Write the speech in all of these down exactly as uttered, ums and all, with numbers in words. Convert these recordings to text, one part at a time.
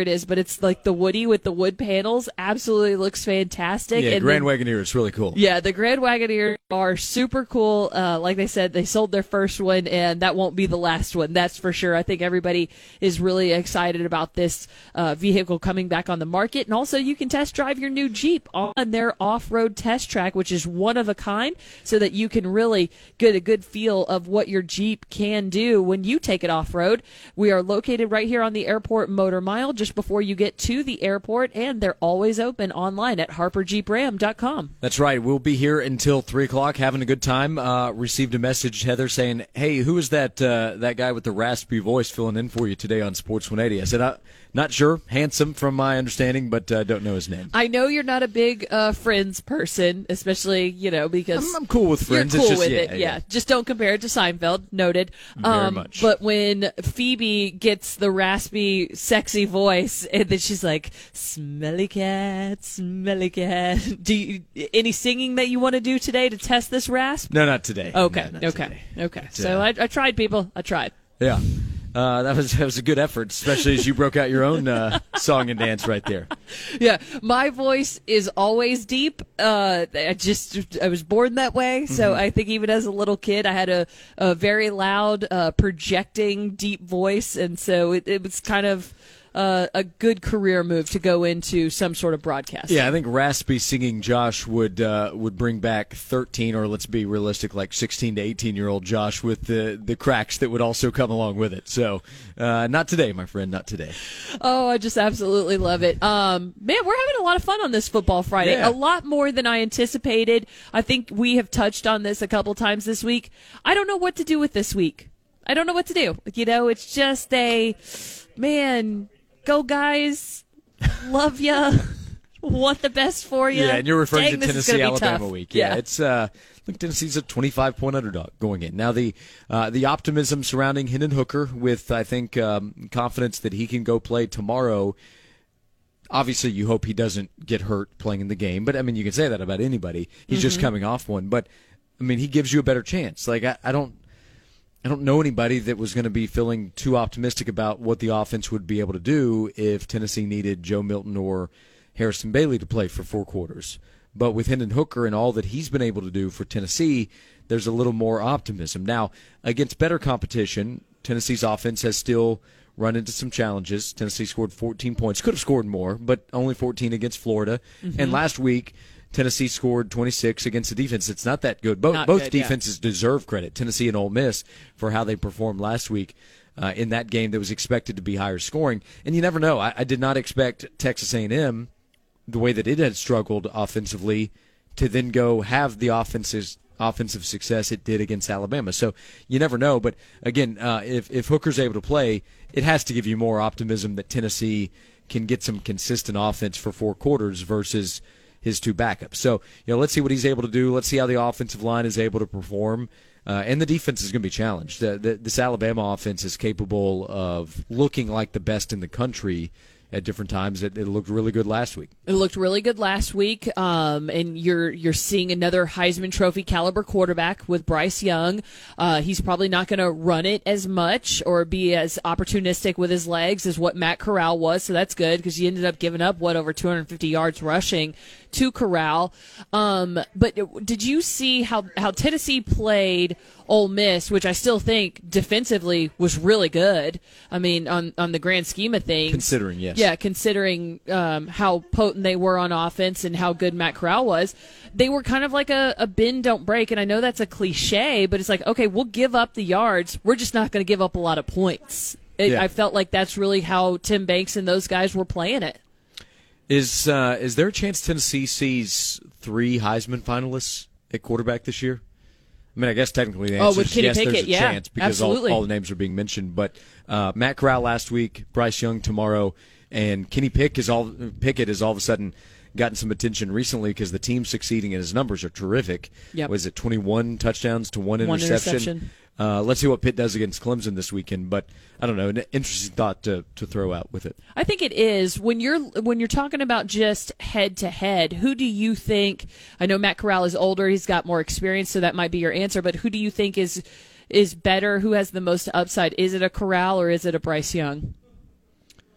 it is, but it's like the Woody with the wood panels. Absolutely looks fantastic. Yeah, and Grand then, Wagoneer is really cool. Yeah, the Grand Wagoneer are super cool. Uh, like they said, they sold their first one, and that won't be the last one. That's for sure. I think everybody is really excited about this uh, vehicle coming back on the market. And also, you can test drive your new Jeep on their off-road test track, which is one of a kind, so that you can really get a good feel of what your Jeep can do when you take it off-road. We are located right here on the Airport Motor Mile, just before you get to the airport, and they're always open online at harper jeep ram dot com. That's right. We'll be here until three o'clock having a good time. Uh, received a message, Heather, saying, hey, who is that uh, that guy with the raspy voice filling in for you today on Sports one eighty? I said, uh, not sure. Handsome from my understanding, but uh, don't know his name. I know you're not a big uh, Friends person, especially, you know, because I'm, I'm cool with Friends. You're cool it's just, with yeah, it, yeah. yeah. Just don't compare it to Seinfeld. Noted. Very um, much. But when Phoebe gets the raspy, sexy voice, and then she's like, "Smelly cat, smelly cat." Do you, any singing that you want to do today to test this rasp? No, not today. Okay, No, not okay, today. okay. But, So uh, I, I tried, people. I tried. Yeah. Uh, that was that was a good effort, especially as you broke out your own uh, song and dance right there. Yeah, my voice is always deep. Uh, I just I was born that way, so Mm-hmm. I think even as a little kid, I had a, a very loud, uh, projecting, deep voice, and so it, it was kind of uh, a good career move to go into some sort of broadcast. Yeah, I think raspy singing Josh would uh, would bring back thirteen, or let's be realistic, like sixteen to eighteen year old Josh with the the cracks that would also come along with it. So, uh, not today, my friend, not today. Oh, I just absolutely love it. Um, man, we're having a lot of fun on this Football Friday. Yeah. A lot more than I anticipated. I think we have touched on this a couple times this week. I don't know what to do with this week. I don't know what to do. You know, it's just a, man, go guys, love ya, want the best for you. Yeah, and you're referring Dang, to this is gonna Tennessee be Alabama tough. week. Yeah, Yeah. it's uh, I think Tennessee's a twenty-five point underdog going in. Now the uh, the optimism surrounding Hendon Hooker, with I think um, confidence that he can go play tomorrow. Obviously, you hope he doesn't get hurt playing in the game, but I mean, you can say that about anybody. He's Mm-hmm. just coming off one, but I mean, he gives you a better chance. Like I, I don't. I don't know anybody that was going to be feeling too optimistic about what the offense would be able to do if Tennessee needed Joe Milton or Harrison Bailey to play for four quarters. But with Hendon Hooker and all that he's been able to do for Tennessee, there's a little more optimism. Now, against better competition, Tennessee's offense has still run into some challenges. Tennessee scored fourteen points. Could have scored more, but only fourteen against Florida. Mm-hmm. And last week, Tennessee scored twenty-six against a defense that's not that good. Both Not both good, yeah. defenses deserve credit, Tennessee and Ole Miss, for how they performed last week uh, in that game that was expected to be higher scoring. And you never know. I, I did not expect Texas A and M, the way that it had struggled offensively, to then go have the offenses offensive success it did against Alabama. So you never know. But again, uh, if if Hooker's able to play, it has to give you more optimism that Tennessee can get some consistent offense for four quarters versus his two backups. So, you know, let's see what he's able to do. Let's see how the offensive line is able to perform. Uh, and the defense is going to be challenged. The, the, this Alabama offense is capable of looking like the best in the country at different times. It, it looked really good last week. It looked really good last week, um, and you're you're seeing another Heisman Trophy caliber quarterback with Bryce Young. Uh, he's probably not going to run it as much or be as opportunistic with his legs as what Matt Corral was, so that's good because he ended up giving up, what, over two hundred fifty yards rushing to Corral. Um, but did you see how, how Tennessee played Ole Miss, which I still think defensively was really good? I mean, on, on the grand scheme of things. Considering, yes. Yeah, considering um, how potent they were on offense and how good Matt Corral was. They were kind of like a, a bend, don't break, and I know that's a cliche, but it's like, okay, we'll give up the yards. We're just not going to give up a lot of points. It, Yeah. I felt like that's really how Tim Banks and those guys were playing it. Is uh, is there a chance Tennessee sees three Heisman finalists at quarterback this year? I mean, I guess technically the Oh, answer with is Kenny yes, Pickett, there's a yeah, chance because all, absolutely. all the names are being mentioned. But uh, Matt Corral last week, Bryce Young tomorrow, and Kenny Pick is all, Pickett has all of a sudden gotten some attention recently because the team's succeeding and his numbers are terrific. Yep. Was it twenty-one touchdowns to one One interception? interception. Uh, let's see what Pitt does against Clemson this weekend. But I don't know, an interesting thought to, to throw out with it. I think it is when you're when you're talking about just head to head. Who do you think? I know Matt Corral is older; he's got more experience, so that might be your answer. But who do you think is is better? Who has the most upside? Is it a Corral or is it a Bryce Young?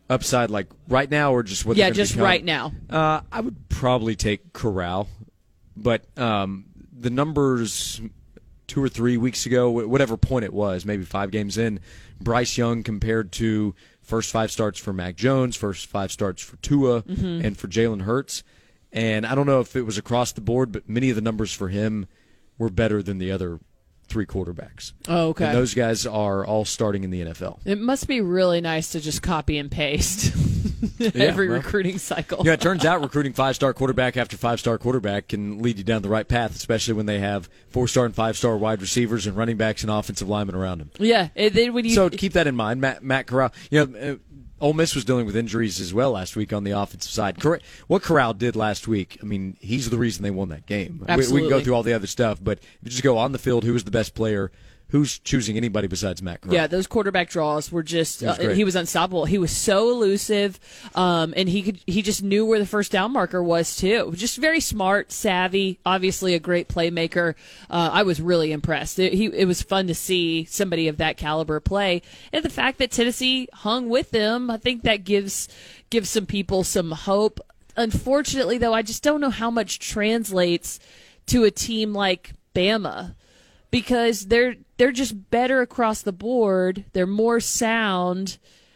upside, like right now, or just what? Yeah, they're gonna just become? right now. Uh, I would probably take Corral, but um, the numbers two or three weeks ago, whatever point it was, maybe five games in, Bryce Young compared to first five starts for Mac Jones, first five starts for Tua, mm-hmm. and for Jalen Hurts. And I don't know if it was across the board, but many of the numbers for him were better than the other three quarterbacks. Oh, okay. And those guys are all starting in the N F L. It must be really nice to just copy and paste every yeah, well, recruiting cycle. Yeah, it turns out recruiting five-star quarterback after five-star quarterback can lead you down the right path, especially when they have four-star and five-star wide receivers and running backs and offensive linemen around them. Yeah. And then when you, so keep that in mind. Matt, Matt Corral, you know, uh, Ole Miss was dealing with injuries as well last week on the offensive side. Cor- what Corral did last week, I mean, he's the reason they won that game. Absolutely. We, we can go through all the other stuff, but if you just go on the field, who was the best player? Who's choosing anybody besides Matt Corral? Yeah, those quarterback draws were just was uh, he was unstoppable. He was so elusive, um, and he could he just knew where the first down marker was too. Just very smart, savvy, obviously a great playmaker. Uh, I was really impressed. It, he, it was fun to see somebody of that caliber play, and the fact that Tennessee hung with them, I think that gives gives some people some hope. Unfortunately, though, I just don't know how much translates to a team like Bama, because they're they're just better across the board. They're more sound,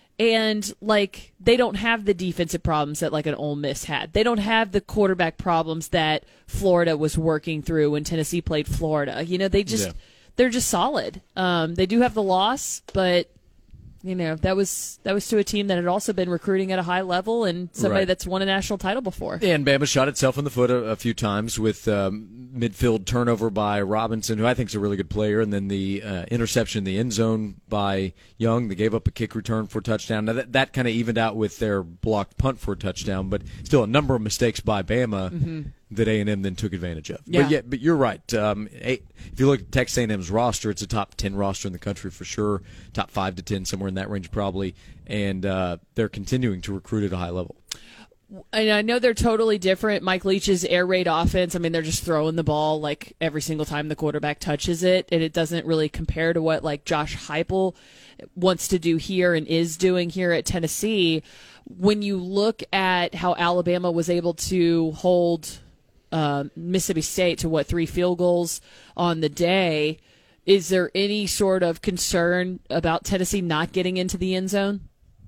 and like they don't have the defensive problems that like an Ole Miss had. They don't have the quarterback problems that Florida was working through when Tennessee played Florida. You know, they just Yeah. they're just solid. Um, they do have the loss, but you know that was that was to a team that had also been recruiting at a high level and somebody Right. that's won a national title before. And Bama shot itself in the foot a, a few times with um, midfield turnover by Robinson, who I think is a really good player, and then the uh, interception in the end zone by Young. They gave up a kick return for a touchdown. Now that, that kind of evened out with their blocked punt for a touchdown, but still a number of mistakes by Bama mm-hmm. that A and M then took advantage of. Yeah. But yeah, but you're right. Um, a, if you look at Texas A and M's roster, it's a top ten roster in the country for sure, top five to ten, somewhere in that range probably, and uh, they're continuing to recruit at a high level. And I know they're totally different. Mike Leach's air raid offense, I mean, they're just throwing the ball like every single time the quarterback touches it, and it doesn't really compare to what like Josh Heupel wants to do here and is doing here at Tennessee. When you look at how Alabama was able to hold uh, Mississippi State to, what, three field goals on the day, is there any sort of concern about Tennessee not getting into the end zone?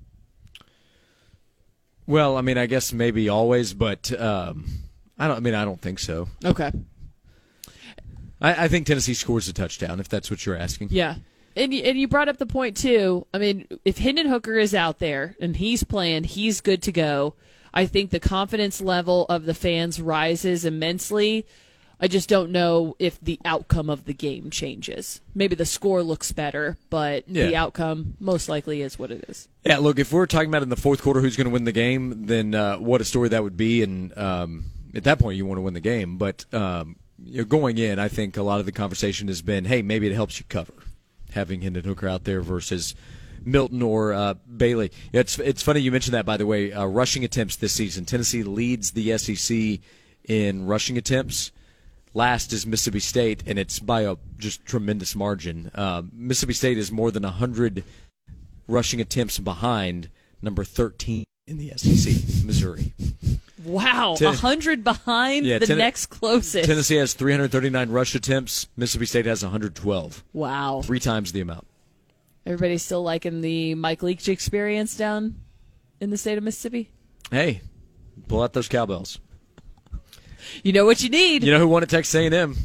Well, I mean, I guess maybe always, but um, I don't. I mean, I don't think so. Okay. I, I think Tennessee scores a touchdown, if that's what you're asking. Yeah, and you, and you brought up the point too. I mean, if Hendon Hooker is out there and he's playing, he's good to go. I think the confidence level of the fans rises immensely. I just don't know if the outcome of the game changes. Maybe the score looks better, but Yeah. the outcome most likely is what it is. Yeah, look, if we're talking about in the fourth quarter who's going to win the game, then uh, what a story that would be. And um, at that point, you want to win the game. But um, you're going in, I think a lot of the conversation has been, hey, maybe it helps you cover, having Hendon Hooker out there versus Milton or uh, Bailey. Yeah, it's, it's funny you mentioned that, by the way. Uh, rushing attempts this season. Tennessee leads the S E C in rushing attempts. Last is Mississippi State, and it's by a just tremendous margin. Uh, Mississippi State is more than one hundred rushing attempts behind number thirteen in the S E C, Missouri. Wow, Ten- one hundred behind Yeah, the ten- next closest. Tennessee has three hundred thirty-nine rush attempts. Mississippi State has one hundred twelve. Wow. Three times the amount. Everybody's still liking the Mike Leach experience down in the state of Mississippi? Hey, pull out those cowbells. You know what you need. You know who won at Texas A and M?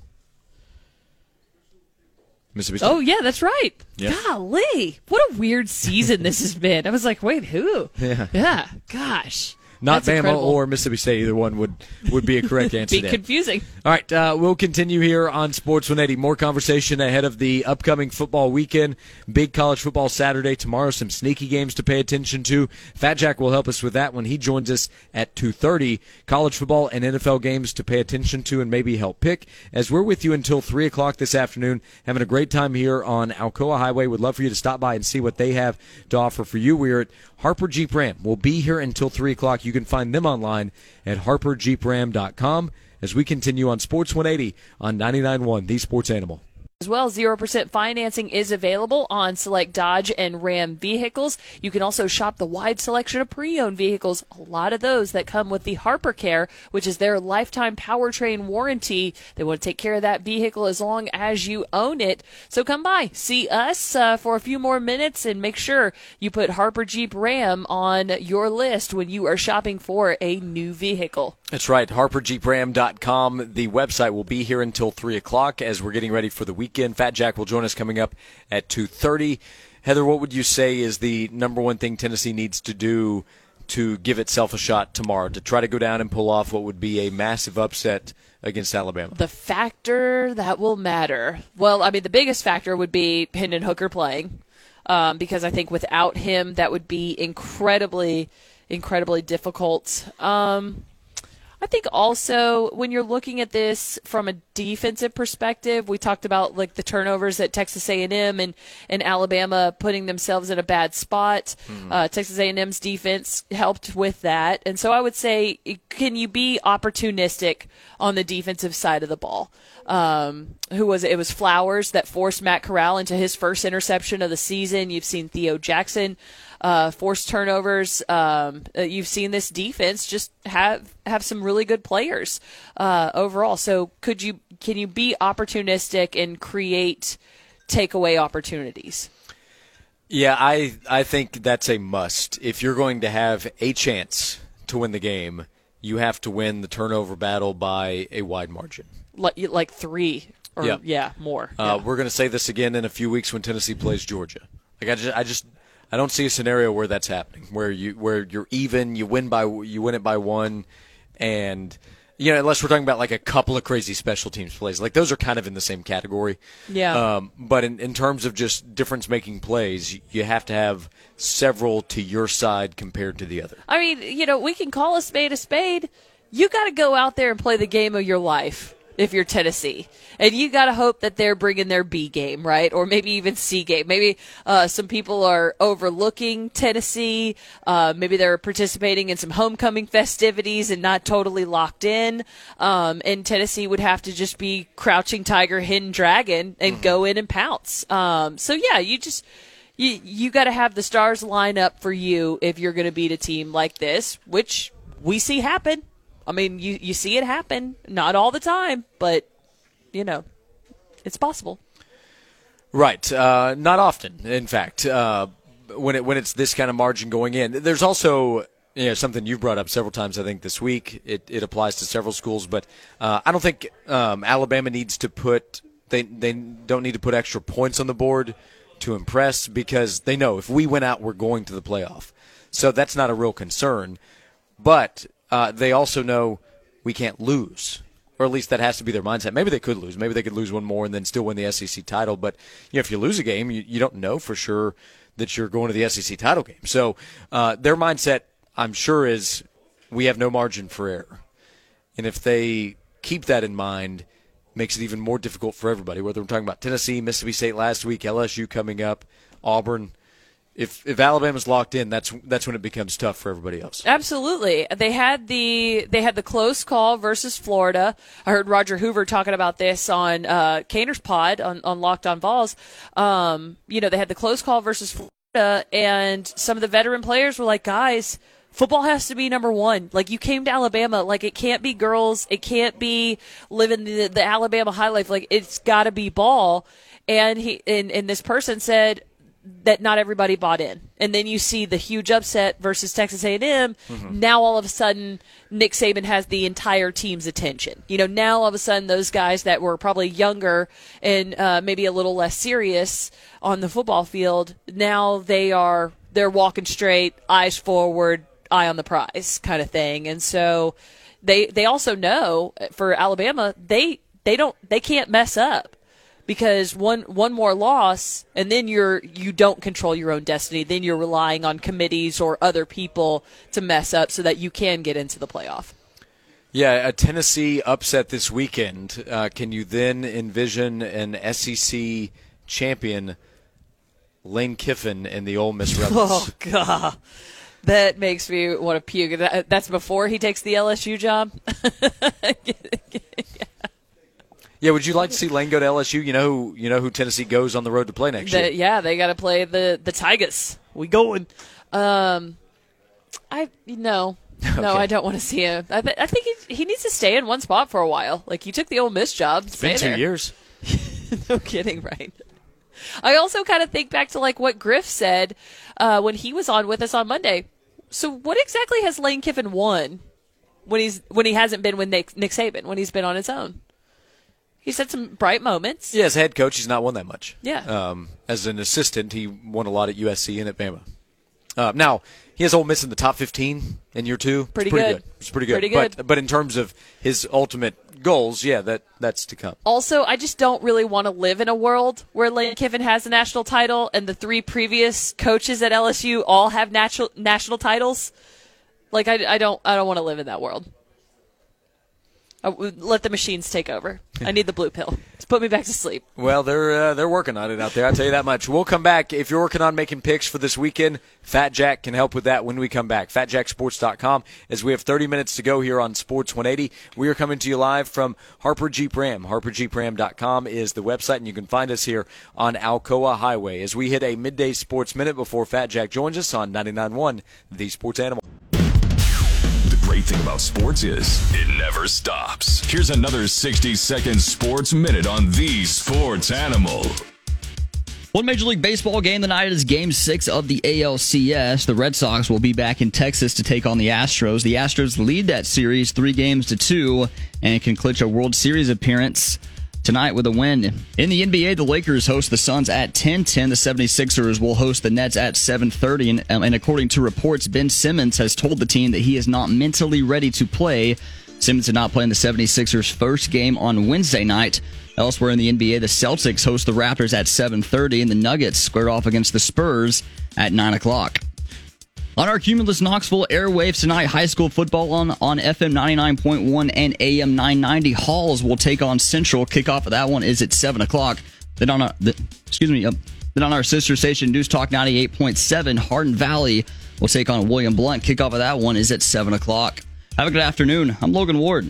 Mississippi State. Oh, yeah, that's right. Yeah. Golly. What a weird season this has been. I was like, wait, who? Yeah. Yeah. Gosh. Not That's Bama incredible. or Mississippi State. Either one would, would be a correct answer Be there. confusing. All right, uh, we'll continue here on Sports one eighty. More conversation ahead of the upcoming football weekend. Big college football Saturday tomorrow. Some sneaky games to pay attention to. Fat Jack will help us with that when he joins us at two thirty. College football and N F L games to pay attention to and maybe help pick. As we're with you until three o'clock this afternoon, having a great time here on Alcoa Highway. Would love for you to stop by and see what they have to offer for you. We're at Harper Jeep Ram. We'll be here until three o'clock. You can find them online at harper jeep ram dot com as we continue on Sports one eighty on ninety-nine point one, The Sports Animal. As well, zero percent financing is available on select Dodge and Ram vehicles. You can also shop the wide selection of pre-owned vehicles, a lot of those that come with the Harper Care, which is their lifetime powertrain warranty. They want to take care of that vehicle as long as you own it. So come by, see us uh, for a few more minutes, and make sure you put Harper Jeep Ram on your list when you are shopping for a new vehicle. That's right, harper jeep ram dot com. The website will be here until three o'clock as we're getting ready for the weekend. Fat Jack will join us coming up at two thirty. Heather, what would you say is the number one thing Tennessee needs to do to give itself a shot tomorrow, to try to go down and pull off what would be a massive upset against Alabama? The factor that will matter. Well, I mean, the biggest factor would be Hendon Hooker playing, um, because I think without him, that would be incredibly, incredibly difficult. Um I think also when you're looking at this from a defensive perspective, we talked about like the turnovers at Texas A and M and, and Alabama putting themselves in a bad spot. Mm-hmm. Uh, Texas A and M's defense helped with that. And so I would say, can you be opportunistic on the defensive side of the ball? Um, who was it? It was Flowers that forced Matt Corral into his first interception of the season. You've seen Theo Jackson Uh, forced turnovers. Um, uh, you've seen this defense just have have some really good players uh, overall. So could you can you be opportunistic and create takeaway opportunities? Yeah, I I think that's a must. If you're going to have a chance to win the game, you have to win the turnover battle by a wide margin. Like like three or yeah, yeah more. Uh, yeah. We're going to say this again in a few weeks when Tennessee plays Georgia. Like I just I just. I don't see a scenario where that's happening, where you where you're even, you win by you win it by one, and you know unless we're talking about like a couple of crazy special teams plays, like those are kind of in the same category. Yeah. Um, but in, in terms of just difference making plays, you have to have several to your side compared to the other. I mean, you know, we can call a spade a spade. You got to go out there and play the game of your life. If you're Tennessee, and you got to hope that they're bringing their B game, right? Or maybe even C game. Maybe uh, some people are overlooking Tennessee. Uh, maybe they're participating in some homecoming festivities and not totally locked in. Um, and Tennessee would have to just be crouching tiger, hidden dragon, and mm-hmm. go in and pounce. Um, so yeah, you just you you got to have the stars line up for you if you're going to beat a team like this, which we see happen. I mean, you, you see it happen. Not all the time, but, you know, it's possible. Right. Uh, not often, in fact, uh, when it when it's this kind of margin going in. There's also you know, something you've brought up several times, I think, this week. It, it applies to several schools, but uh, I don't think um, Alabama needs to put they, – they don't need to put extra points on the board to impress because they know if we win out, we're going to the playoff. So that's not a real concern. But – Uh, they also know we can't lose, or at least that has to be their mindset. Maybe they could lose. Maybe they could lose one more and then still win the S E C title. But you know, if you lose a game, you, you don't know for sure that you're going to the S E C title game. So uh, their mindset, I'm sure, is we have no margin for error. And if they keep that in mind, it makes it even more difficult for everybody, whether we're talking about Tennessee, Mississippi State last week, L S U coming up, Auburn. If if Alabama's locked in, that's that's when it becomes tough for everybody else. Absolutely. They had the they had the close call versus Florida. I heard Roger Hoover talking about this on uh, Caner's Pod on, on Locked On Vols. Um, you know, they had the close call versus Florida, and some of the veteran players were like, guys, football has to be number one. Like, you came to Alabama. Like, it can't be girls. It can't be living the, the Alabama high life. Like, it's got to be ball. And he and, and this person said that not everybody bought in. And then you see the huge upset versus Texas A and M. Mm-hmm. Now all of a sudden Nick Saban has the entire team's attention. You know, now all of a sudden those guys that were probably younger and uh, maybe a little less serious on the football field, now they are they're walking straight, eyes forward, eye on the prize kind of thing. And so they they also know for Alabama, they they don't they can't mess up. Because one one more loss, and then you're you don't control your own destiny. Then you're relying on committees or other people to mess up so that you can get into the playoff. Yeah, a Tennessee upset this weekend. Uh, can you then envision an S E C champion, Lane Kiffin, and the Ole Miss Rebels? Oh God, that makes me want to puke. That's before he takes the L S U job. Yeah, would you like to see Lane go to L S U? You know who you know who Tennessee goes on the road to play next the, year? Yeah, they got to play the the Tigers. We going. Um, I no. Okay. No, I don't want to see him. I, th- I think he, he needs to stay in one spot for a while. Like, you took the Ole Miss job. It's been two there. years. No kidding, right? I also kind of think back to, like, what Griff said uh, when he was on with us on Monday. So what exactly has Lane Kiffin won when he's when he hasn't been with Nick, Nick Saban, when he's been on his own? He's had some bright moments. Yeah, as head coach, he's not won that much. Yeah. Um, as an assistant, he won a lot at U S C and at Bama. Uh, now, he has Ole Miss in the top fifteen in year two. Pretty, it's pretty good. good. It's pretty good. Pretty good. But, but in terms of his ultimate goals, yeah, that that's to come. Also, I just don't really want to live in a world where Lane Kiffin has a national title and the three previous coaches at L S U all have natural, national titles. Like, I, I don't I don't want to live in that world. I, let the machines take over. I need the blue pill. Just put me back to sleep. Well, they're uh, they're working on it out there. I'll tell you that much. We'll come back. If you're working on making picks for this weekend, Fat Jack can help with that when we come back. fat jack sports dot com. As we have thirty minutes to go here on Sports one eighty, we are coming to you live from Harper Jeep Ram. harper jeep ram dot com is the website, and you can find us here on Alcoa Highway as we hit a midday sports minute before Fat Jack joins us on ninety-nine point one, The Sports Animal. Great thing about sports is it never stops. Here's another sixty-second sports minute on The Sports Animal. One Major League Baseball game tonight is Game six of the A L C S. The Red Sox will be back in Texas to take on the Astros. The Astros lead that series three games to two and can clinch a World Series appearance tonight with a win. In the N B A, the Lakers host the Suns at ten ten. The seventy-sixers will host the Nets at seven thirty. And, and according to reports, Ben Simmons has told the team that he is not mentally ready to play. Simmons did not play in the seventy-sixers' first game on Wednesday night. Elsewhere in the N B A, the Celtics host the Raptors at seven thirty, and the Nuggets square off against the Spurs at nine o'clock. On our Cumulus Knoxville airwaves tonight, high school football on, on F M ninety-nine point one and A M nine ninety. Halls will take on Central. Kickoff of that one is at seven o'clock. Then on our, the, excuse me, uh, then on our sister station, News Talk ninety-eight point seven, Hardin Valley will take on William Blunt. Kickoff of that one is at seven o'clock. Have a good afternoon. I'm Logan Ward.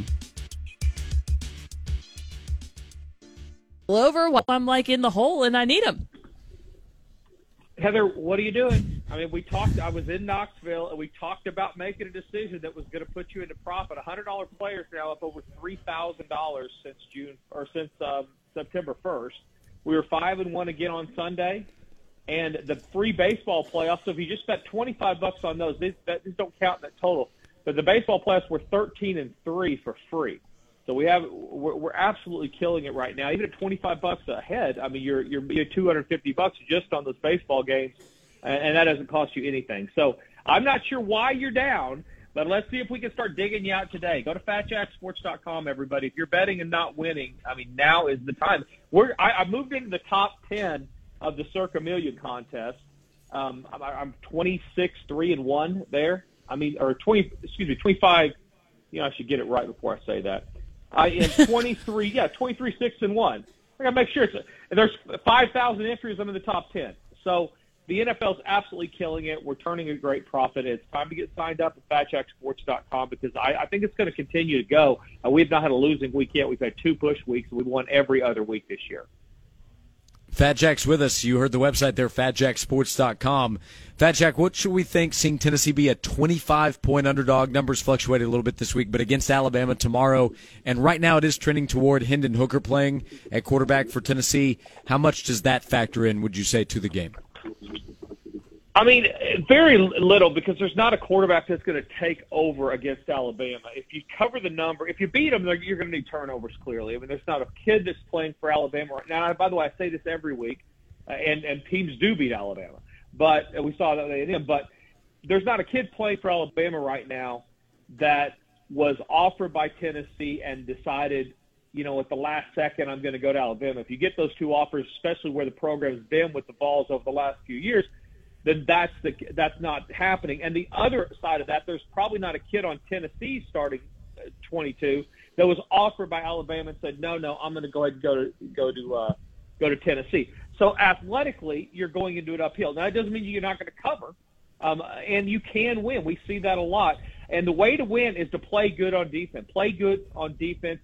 Over while I'm like in the hole and I need him. Heather, what are you doing? I mean, we talked. I was in Knoxville, and we talked about making a decision that was going to put you into profit. A hundred dollar players now up over three thousand dollars since June or since um, September first. We were five and one again on Sunday, and the free baseball playoffs. So if you just bet twenty five bucks on those, these, that, these don't count in that total. But the baseball playoffs were thirteen and three for free. So we have we're, we're absolutely killing it right now. Even at twenty-five bucks a head, I mean you're you're, you're two hundred fifty bucks just on those baseball games, and, and that doesn't cost you anything. So I'm not sure why you're down, but let's see if we can start digging you out today. Go to fat jack sports dot com, everybody. If you're betting and not winning, I mean now is the time. We're I, I moved into the top ten of the Circa Million contest. Um, I'm, I'm twenty-six three and one there. I mean, or twenty excuse me twenty-five. You know I should get it right before I say that. I am twenty-three, yeah, twenty-three, six, and one. I got to make sure it's a, there's five thousand entries. I'm in the top ten. So the N F L's absolutely killing it. We're turning a great profit. It's time to get signed up at fat jack sports dot com because I, I think it's going to continue to go. Uh, we've not had a losing week yet. We've had two push weeks. We've won every other week this year. Fat Jack's with us. You heard the website there, fat jack sports dot com. Fat Jack, what should we think seeing Tennessee be a twenty-five point underdog? Numbers fluctuated a little bit this week, but against Alabama tomorrow. And right now it is trending toward Hendon Hooker playing at quarterback for Tennessee. How much does that factor in, would you say, to the game? I mean, very little because there's not a quarterback that's going to take over against Alabama. If you cover the number, if you beat them, you're going to need turnovers, clearly. I mean, there's not a kid that's playing for Alabama right now. By the way, I say this every week, uh, and, and teams do beat Alabama. But we saw that they did. But there's not a kid playing for Alabama right now that was offered by Tennessee and decided, you know, at the last second, I'm going to go to Alabama. If you get those two offers, especially where the program's been with the Vols over the last few years, then that's the that's not happening. And the other side of that, there's probably not a kid on Tennessee starting twenty-two that was offered by Alabama and said, no, no, I'm going to go ahead and go to go to uh, go to Tennessee. So athletically, you're going into it uphill. Now, that doesn't mean you're not going to cover, um, and you can win. We see that a lot. And the way to win is to play good on defense. Play good on defense.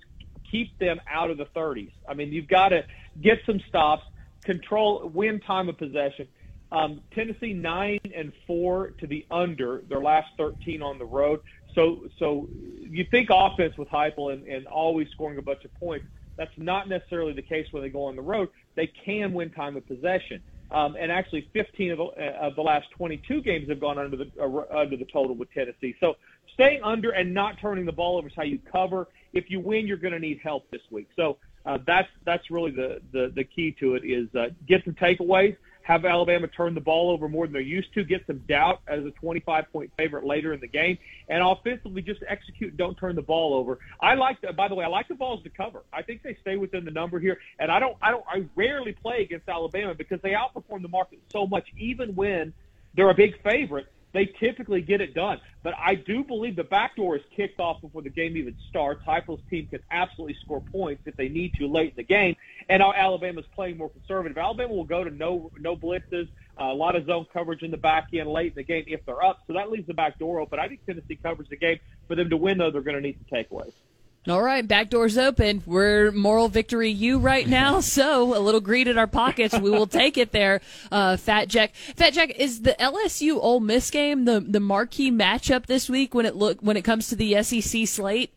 keep them out of the thirties. I mean, you've got to get some stops, control, win time of possession. Um, Tennessee nine and four to the under their last thirteen on the road. So, so you think offense with Heupel and, and always scoring a bunch of points. That's not necessarily the case when they go on the road. They can win time of possession. Um, and actually, fifteen of the, uh, of the last twenty-two games have gone under the uh, under the total with Tennessee. So staying under and not turning the ball over is how you cover. If you win, you're going to need help this week. So uh, that's that's really the, the, the key to it is uh, get some takeaways, have Alabama turn the ball over more than they're used to, get some doubt as a twenty-five point favorite later in the game, and offensively just execute and don't turn the ball over. I like the, by the way, I like the Vols to cover. I think they stay within the number here, and I don't, I don't, I rarely play against Alabama because they outperform the market so much, even when they're a big favorite. They typically get it done. But I do believe the backdoor is kicked off before the game even starts. Heupel's team can absolutely score points if they need to late in the game. And now Alabama's playing more conservative. Alabama will go to no no blitzes, uh, a lot of zone coverage in the back end late in the game if they're up. So that leaves the back door open. I think Tennessee covers the game. For them to win, though, they're going to need some takeaways. All right, back door's open. We're moral victory you right now, so a little greed in our pockets. We will take it there, uh, Fat Jack. Fat Jack, is the L S U Ole Miss game the the marquee matchup this week when it look when it comes to the S E C slate?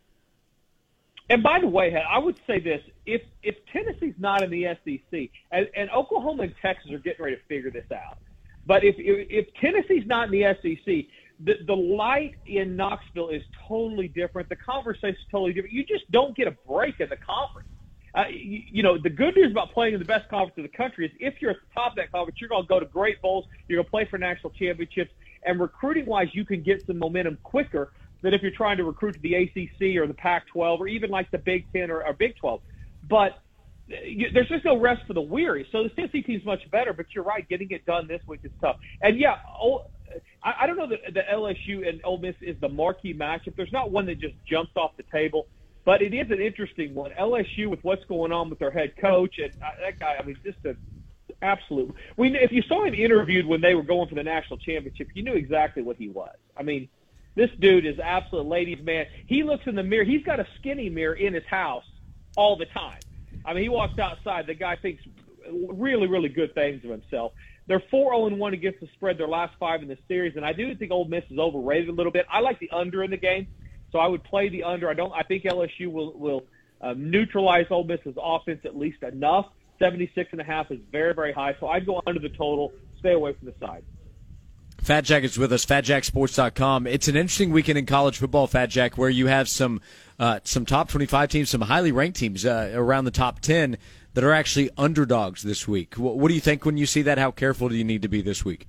And by the way, I would say this: if if Tennessee's not in the S E C, and, and Oklahoma and Texas are getting ready to figure this out, but if if, if Tennessee's not in the S E C, The, the light in Knoxville is totally different. The conversation is totally different. You just don't get a break in the conference. Uh, you, you know, the good news about playing in the best conference in the country is if you're at the top of that conference, you're going to go to great bowls, you're going to play for national championships, and recruiting-wise, you can get some momentum quicker than if you're trying to recruit to the A C C or the Pac twelve or even like the Big Ten or, or Big twelve. But you, there's just no rest for the weary. So the Tennessee team's much better, but you're right, getting it done this week is tough. And, yeah, oh, I don't know that the L S U and Ole Miss is the marquee matchup. There's not one that just jumps off the table, but it is an interesting one. L S U with what's going on with their head coach, and that guy, I mean, just an absolute. We, if you saw him interviewed when they were going for the national championship, you knew exactly what he was. I mean, this dude is absolute ladies' man. He looks in the mirror. He's got a skinny mirror in his house all the time. I mean, he walks outside. The guy thinks really, really good things of himself. They're four oh one against the spread, their last five in the series, and I do think Ole Miss is overrated a little bit. I like the under in the game, so I would play the under. I don't. I think L S U will will um, neutralize Ole Miss's offense at least enough. seventy-six and a half is very, very high, so I'd go under the total, stay away from the side. Fat Jack is with us, fat jack sports dot com. It's an interesting weekend in college football, Fat Jack, where you have some uh, some top twenty-five teams, some highly ranked teams uh, around the top ten that are actually underdogs this week. What, what do you think when you see that? How careful do you need to be this week?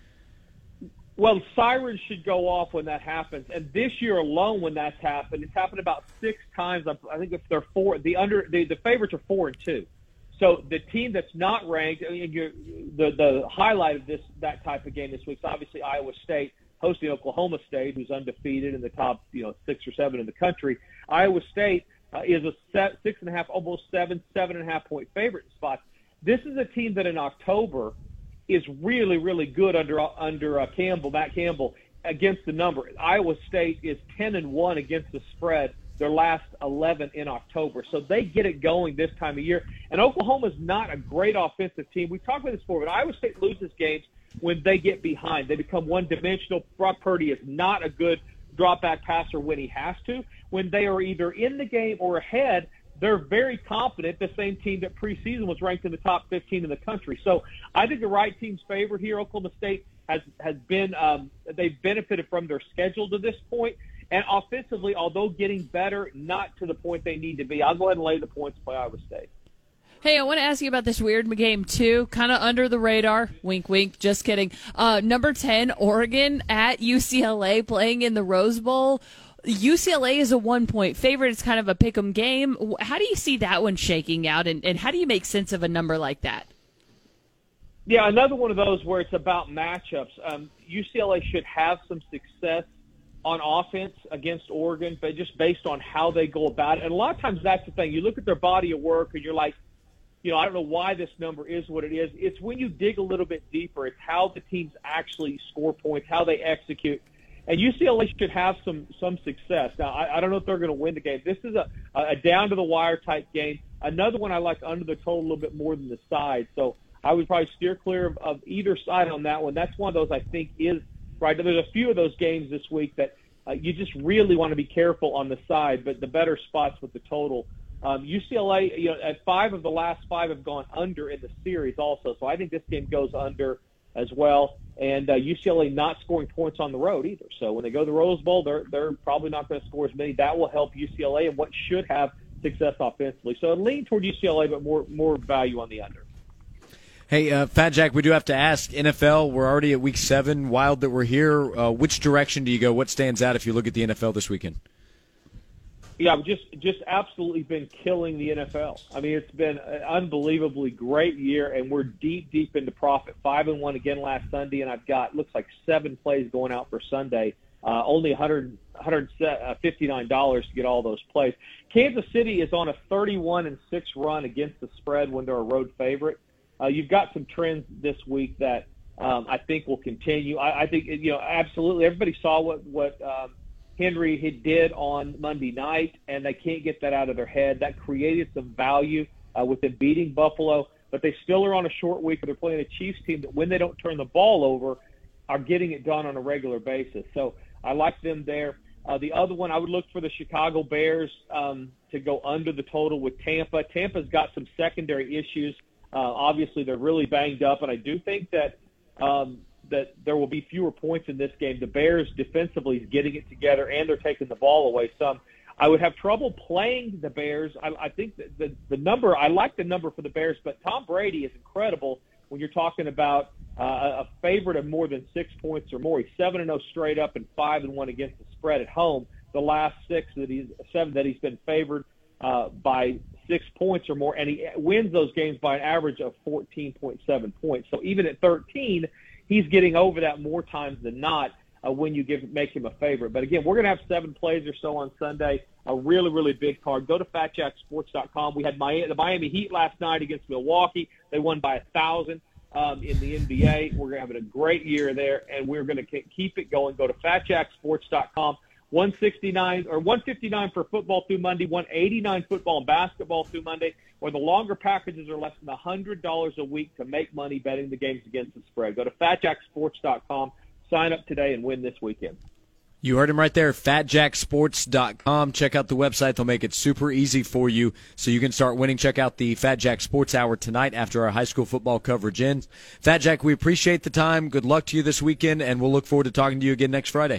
Well, sirens should go off when that happens, and this year alone, when that's happened, it's happened about six times. I think if they're four, the under the, the favorites are four and two. So the team that's not ranked, I mean, you're, the the highlight of this that type of game this week is obviously Iowa State hosting Oklahoma State, who's undefeated in the top, you know, six or seven in the country. Iowa State uh, is a set, six and a half, almost seven, seven and a half point favorite spot. This is a team that in October is really, really good under under uh, Campbell, Matt Campbell, against the number. Iowa State is ten and one against the spread. Their last eleven in October. So they get it going this time of year. And Oklahoma's not a great offensive team. We talked about this before, but Iowa State loses games when they get behind. They become one-dimensional. Brock Purdy is not a good drop-back passer when he has to. When they are either in the game or ahead, they're very confident, the same team that preseason was ranked in the top fifteen in the country. So I think the right team's favored here. Oklahoma State has, has been um, – they've benefited from their schedule to this point. And offensively, although getting better, not to the point they need to be. I'll go ahead and lay the points by Iowa State. Hey, I want to ask you about this weird game, too. Kind of under the radar. Wink, wink. Just kidding. Uh, number ten, Oregon at U C L A playing in the Rose Bowl. U C L A is a one-point favorite. It's kind of a pick-em game. How do you see that one shaking out, and, and how do you make sense of a number like that? Yeah, another one of those where it's about matchups. Um, U C L A should have some success on offense against Oregon, but just based on how they go about it. And a lot of times that's the thing. You look at their body of work and you're like, you know, I don't know why this number is what it is. It's when you dig a little bit deeper. It's how the teams actually score points, how they execute. And U C L A should have some some success. Now, I, I don't know if they're going to win the game. This is a, a down-to-the-wire type game. Another one I like under the total a little bit more than the side. So I would probably steer clear of, of either side on that one. That's one of those I think is right. There's a few of those games this week that uh, you just really want to be careful on the side, but the better spots with the total. Um, U C L A, you know, at five of the last five have gone under in the series also. So I think this game goes under as well. And uh, U C L A not scoring points on the road either. So when they go to the Rose Bowl, they're they're probably not going to score as many. That will help U C L A and what should have success offensively. So lean toward U C L A, but more more value on the under. Hey, uh, Fat Jack, we do have to ask, N F L, we're already at week seven. Wild that we're here. Uh, which direction do you go? What stands out if you look at the N F L this weekend? Yeah, I've just just absolutely been killing the N F L. I mean, it's been an unbelievably great year, and we're deep, deep into profit. Five and one again last Sunday, and I've got looks like seven plays going out for Sunday. Uh, only one hundred, one hundred fifty-nine dollars to get all those plays. Kansas City is on a thirty-one and six run against the spread when they're a road favorite. Uh, you've got some trends this week that um, I think will continue. I, I think you know absolutely. Everybody saw what what. Um, Henry he did on Monday night, and they can't get that out of their head. That created some value uh, with them beating Buffalo, but they still are on a short week. They're playing a Chiefs team that, when they don't turn the ball over, are getting it done on a regular basis. So I like them there. Uh, the other one, I would look for the Chicago Bears um, to go under the total with Tampa. Tampa's got some secondary issues. Uh, obviously, they're really banged up, and I do think that um, – that there will be fewer points in this game. The Bears defensively is getting it together, and they're taking the ball away some. I would have trouble playing the Bears. I, I think that the, the number, I like the number for the Bears, but Tom Brady is incredible when you're talking about uh, a favorite of more than six points or more. He's seven and oh straight up and five and one against the spread at home. The last six that he's seven that he's been favored uh, by six points or more, and he wins those games by an average of fourteen point seven points. So even at thirteen, he's getting over that more times than not uh, when you give make him a favorite. But, again, we're going to have seven plays or so on Sunday, a really, really big card. Go to fat jack sports dot com. We had Miami, the Miami Heat last night against Milwaukee. They won by one thousand um, in the N B A. We're having a great year there, and we're going to keep it going. Go to fat jack sports dot com. one sixty-nine or one fifty-nine for football through Monday, one eighty-nine football and basketball through Monday, or the longer packages are less than one hundred dollars a week to make money betting the games against the spread. Go to fat jack sports dot com, sign up today, and win this weekend. You heard him right there, fat jack sports dot com. Check out the website. They'll make it super easy for you so you can start winning. Check out the Fat Jack Sports Hour tonight after our high school football coverage ends. Fat Jack, we appreciate the time. Good luck to you this weekend, and we'll look forward to talking to you again next Friday.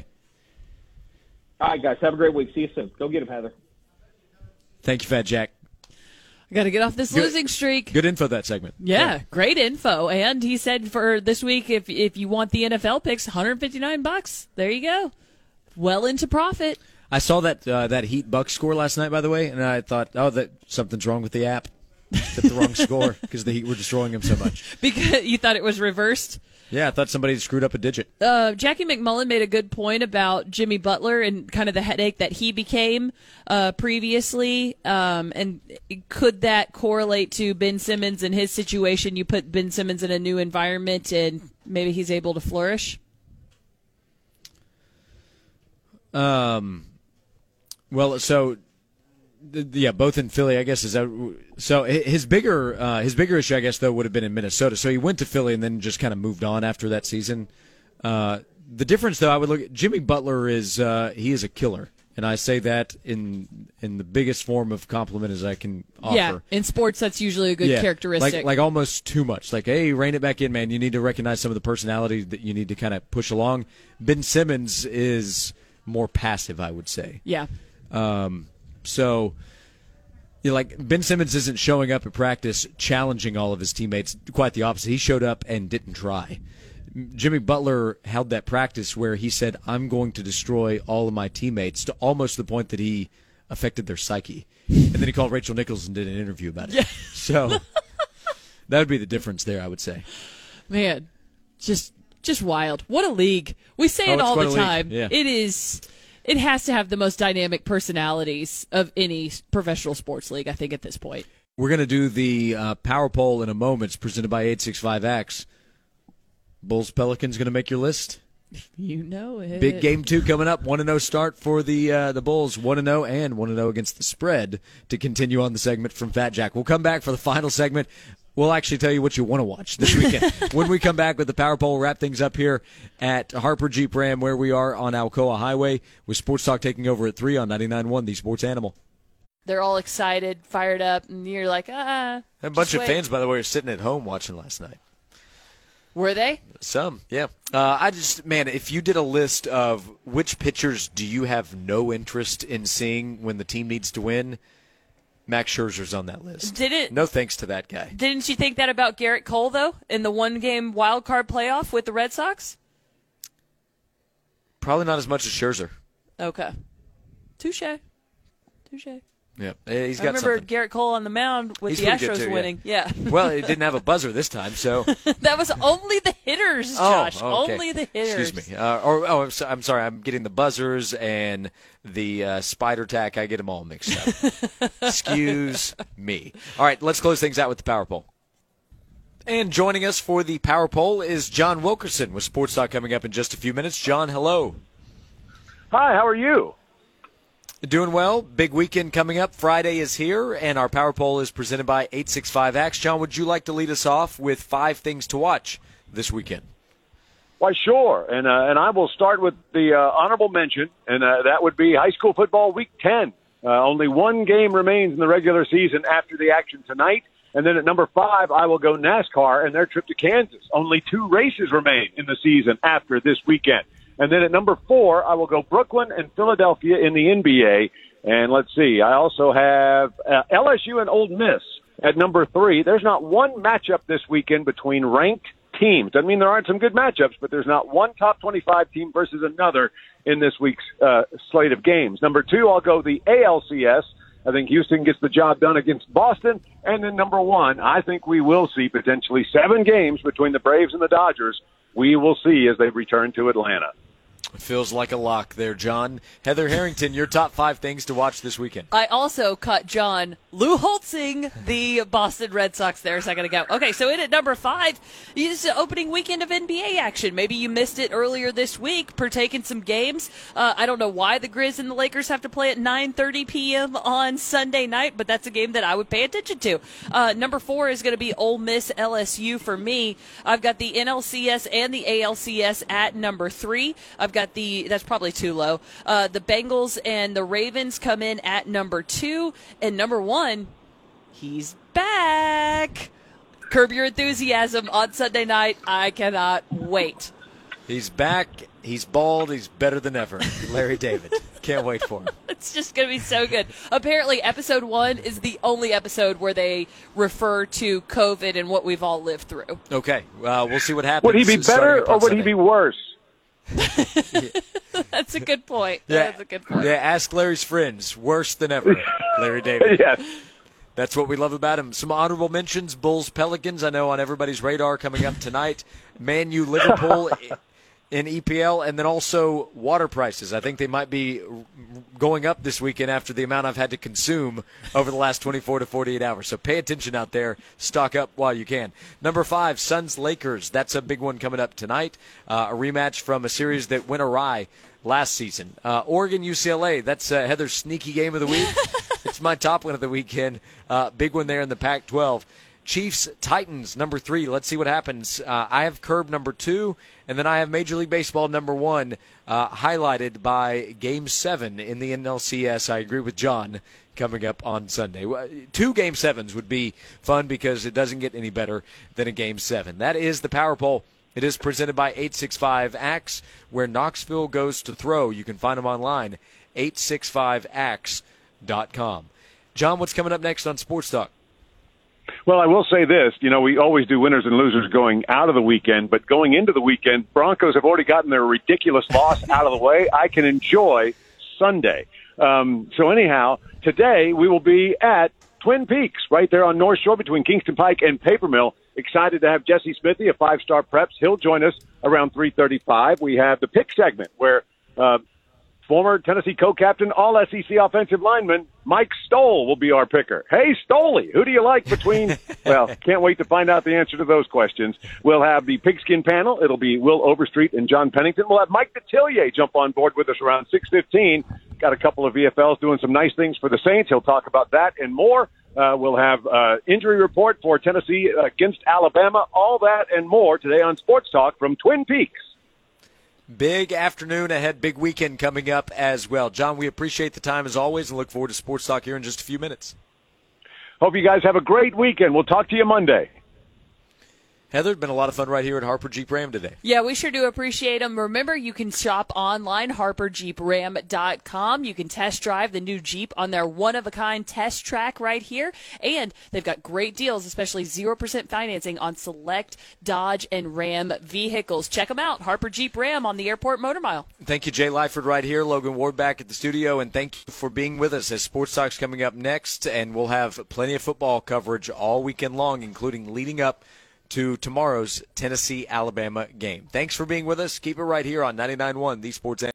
All right, guys. Have a great week. See you soon. Go get him, Heather. Thank you, Fat Jack. I got to get off this Good, losing streak. Good info that segment. Yeah, yeah, great info. And he said for this week, if if you want the N F L picks, one hundred fifty-nine bucks. There you go. Well into profit. I saw that uh, that Heat Bucks score last night, by the way, and I thought, oh, that something's wrong with the app. It's the wrong score because the Heat were destroying him so much. Because you thought it was reversed? Yeah, I thought somebody screwed up a digit. Uh, Jackie McMullen made a good point about Jimmy Butler and kind of the headache that he became uh, previously. Um, and could that correlate to Ben Simmons and his situation? You put Ben Simmons in a new environment and maybe he's able to flourish? Um. Well, so... Yeah, both in Philly, I guess. Is that so? His bigger, uh, his bigger issue, I guess, though, would have been in Minnesota. So he went to Philly and then just kind of moved on after that season. Uh, the difference, though, I would look at Jimmy Butler is uh, he is a killer, and I say that in in the biggest form of compliment as I can offer. Yeah, in sports, that's usually a good yeah, characteristic. Like, like almost too much. Like, hey, rein it back in, man. You need to recognize some of the personality that you need to kind of push along. Ben Simmons is more passive, I would say. Yeah. Um. So, you know, like Ben Simmons isn't showing up at practice challenging all of his teammates. Quite the opposite. He showed up and didn't try. Jimmy Butler held that practice where he said, I'm going to destroy all of my teammates, to almost the point that he affected their psyche. And then he called Rachel Nichols and did an interview about it. Yeah. So that would be the difference there, I would say. Man, just just wild. What a league. We say oh, it all the time. Yeah. It is... It has to have the most dynamic personalities of any professional sports league, I think, at this point. We're going to do the uh, Power Poll in a moment. It's presented by eight six five X. Bulls Pelicans going to make your list? You know it. Big game two coming up. one and oh start for the uh, the Bulls. one and oh and one and oh against the spread to continue on the segment from Fat Jack. We'll come back for the final segment. We'll actually tell you what you want to watch this weekend. When we come back with the Power Poll, we'll wrap things up here at Harper Jeep Ram, where we are on Alcoa Highway, with Sports Talk taking over at three on ninety-nine point one, the Sports Animal. They're all excited, fired up, and you're like, ah. A bunch of wait. fans, by the way, are sitting at home watching last night. Were they? Some, yeah. Uh, I just, man, if you did a list of which pitchers do you have no interest in seeing when the team needs to win, Max Scherzer's on that list. Did it? No thanks to that guy. Didn't you think that about Garrett Cole, though, in the one-game wild card playoff with the Red Sox? Probably not as much as Scherzer. Okay. Touche. Touche. Yeah, he's I got remember something. Garrett Cole on the mound with He's the pretty good, Astros too, yeah. winning. Yeah. Well, it didn't have a buzzer this time, so. That was only the hitters, Josh. Oh, okay. Only the hitters. Excuse me. Uh, or, oh, I'm, so, I'm sorry. I'm getting the buzzers and the uh, spider tack. I get them all mixed up. Excuse me. All right, let's close things out with the Power Poll. And joining us for the Power Poll is John Wilkerson with Sports Talk coming up in just a few minutes. John, hello. Hi, how are you? Doing well. Big weekend coming up. Friday is here, and our Power Poll is presented by eight sixty-five Axe. John, would you like to lead us off with five things to watch this weekend? Why, sure. And uh, and I will start with the uh, honorable mention, and uh, that would be high school football week ten. Uh, only one game remains in the regular season after the action tonight. And then at number five, I will go NASCAR and their trip to Kansas. Only two races remain in the season after this weekend. And then at number four, I will go Brooklyn and Philadelphia in the N B A. And let's see, I also have uh, L S U and Ole Miss at number three. There's not one matchup this weekend between ranked teams. Doesn't mean there aren't some good matchups, but there's not one top twenty-five team versus another in this week's uh, slate of games. Number two, I'll go the A L C S. I think Houston gets the job done against Boston. And then number one, I think we will see potentially seven games between the Braves and the Dodgers. We will see as they return to Atlanta. Feels like a lock there, John. Heather Harrington, your top five things to watch this weekend. I also caught John Lou Holtzing, the Boston Red Sox, there a second ago. Okay, so in at number five is the opening weekend of N B A action. Maybe you missed it earlier this week, partaking some games. Uh, I don't know why the Grizz and the Lakers have to play at nine thirty p.m. on Sunday night, but that's a game that I would pay attention to. Uh, number four is going to be Ole Miss L S U for me. I've got the N L C S and the A L C S at number three. I've got the, that's probably too low. Uh, the Bengals and the Ravens come in at number two. And number one, he's back. Curb Your Enthusiasm on Sunday night. I cannot wait. He's back. He's bald. He's better than ever. Larry David. Can't wait for him. It's just going to be so good. Apparently, episode one is the only episode where they refer to COVID and what we've all lived through. Okay. Uh, we'll see what happens. Would he be better or would Sunday. he be worse? That's a good point. Yeah. That's a good point. Yeah, ask Larry's friends. Worse than ever, Larry David. Yes. That's what we love about him. Some honorable mentions, Bulls, Pelicans, I know on everybody's radar coming up tonight. Man U, Liverpool in E P L, and then also water prices. I think they might be going up this weekend after the amount I've had to consume over the last twenty-four to forty-eight hours. So pay attention out there. Stock up while you can. Number five, Suns, Lakers. That's a big one coming up tonight. Uh, a rematch from a series that went awry last season. Uh, Oregon, U C L A. That's uh, Heather's sneaky game of the week. It's my top one of the weekend. Uh, big one there in the Pac twelve. Chiefs, Titans, number three. Let's see what happens. Uh, I have Curb number two, and then I have Major League Baseball number one, uh, highlighted by Game seven in the N L C S. I agree with John, coming up on Sunday. Two Game sevens would be fun because it doesn't get any better than a Game seven. That is the Power Poll. It is presented by eight sixty-five Axe, where Knoxville goes to throw. You can find them online, eight sixty-five axe dot com. John, what's coming up next on Sports Talk? Well, I will say this. You know, we always do winners and losers going out of the weekend, but going into the weekend, Broncos have already gotten their ridiculous loss out of the way. I can enjoy Sunday. Um, so anyhow, today we will be at Twin Peaks, right there on North Shore between Kingston Pike and Paper Mill. Excited to have Jesse Smithy of Five Star Preps. He'll join us around three thirty-five. We have the pick segment where uh, Former Tennessee co-captain, all S E C offensive lineman, Mike Stoll will be our picker. Hey, Stoley, who do you like between, well, can't wait to find out the answer to those questions. We'll have the Pigskin panel. It'll be Will Overstreet and John Pennington. We'll have Mike Detillier jump on board with us around six fifteen. Got a couple of V F Ls doing some nice things for the Saints. He'll talk about that and more. Uh, we'll have uh, injury report for Tennessee against Alabama. All that and more today on Sports Talk from Twin Peaks. Big afternoon ahead, big weekend coming up as well. John, we appreciate the time as always and look forward to Sports Talk here in just a few minutes. Hope you guys have a great weekend. We'll talk to you Monday. Heather, it's been a lot of fun right here at Harper Jeep Ram today. Yeah, we sure do appreciate them. Remember, you can shop online, harper jeep ram dot com. You can test drive the new Jeep on their one-of-a-kind test track right here. And they've got great deals, especially zero percent financing on select Dodge and Ram vehicles. Check them out, Harper Jeep Ram on the Airport Motor Mile. Thank you, Jay Lyford right here, Logan Ward back at the studio, and thank you for being with us as Sports Talk's coming up next, and we'll have plenty of football coverage all weekend long, including leading up to tomorrow's Tennessee-Alabama game. Thanks for being with us. Keep it right here on ninety-nine point one, The Sports Answer.